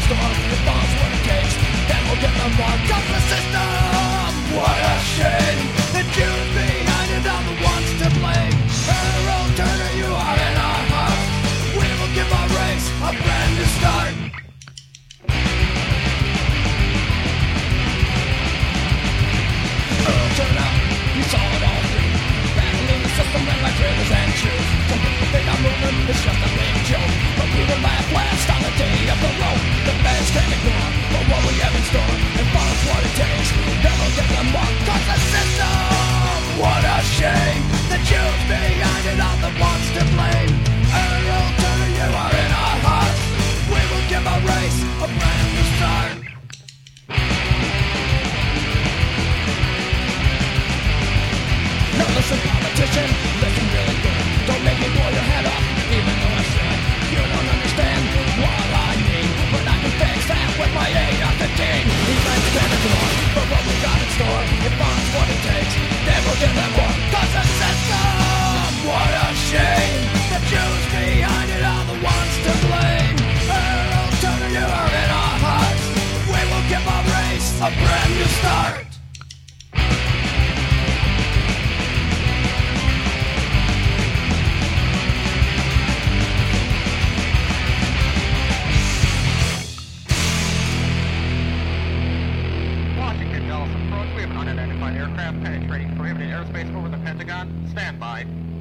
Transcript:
storm, it falls what it takes, then we'll get them more. Cause the system, what a shame. The Jews behind it are the ones to blame. Earl Turner, you are in our hearts. We will give our race a brand new start. Earl Turner, you saw it all through. Battling the system led by traitors and Jews. Some people think our movement is just a big joke, but we will laugh last on the day of the road. The feds can't ignore but what we have in store, and follow what it takes, then we'll get them more. Cause the system, what a shame. The Jews behind it are the ones to blame. Earl Turner, you are in our hearts. We will give our race a brand new start. Now listen, politician, listen really good. Don't make me blow your head off, even though I should. You don't understand what I mean, but I can fix that with my AR-15. These nights can't ignore, but what we got in store, it funds what it takes, then we'll give them more. Cause the system, what a shame. The Jews behind it are the ones to blame. Earl Turner, you are in our hearts. We will give our race a brand new start. Washington, Dallas approach. We have an unidentified aircraft penetrating prohibited airspace over the Pentagon. Stand by.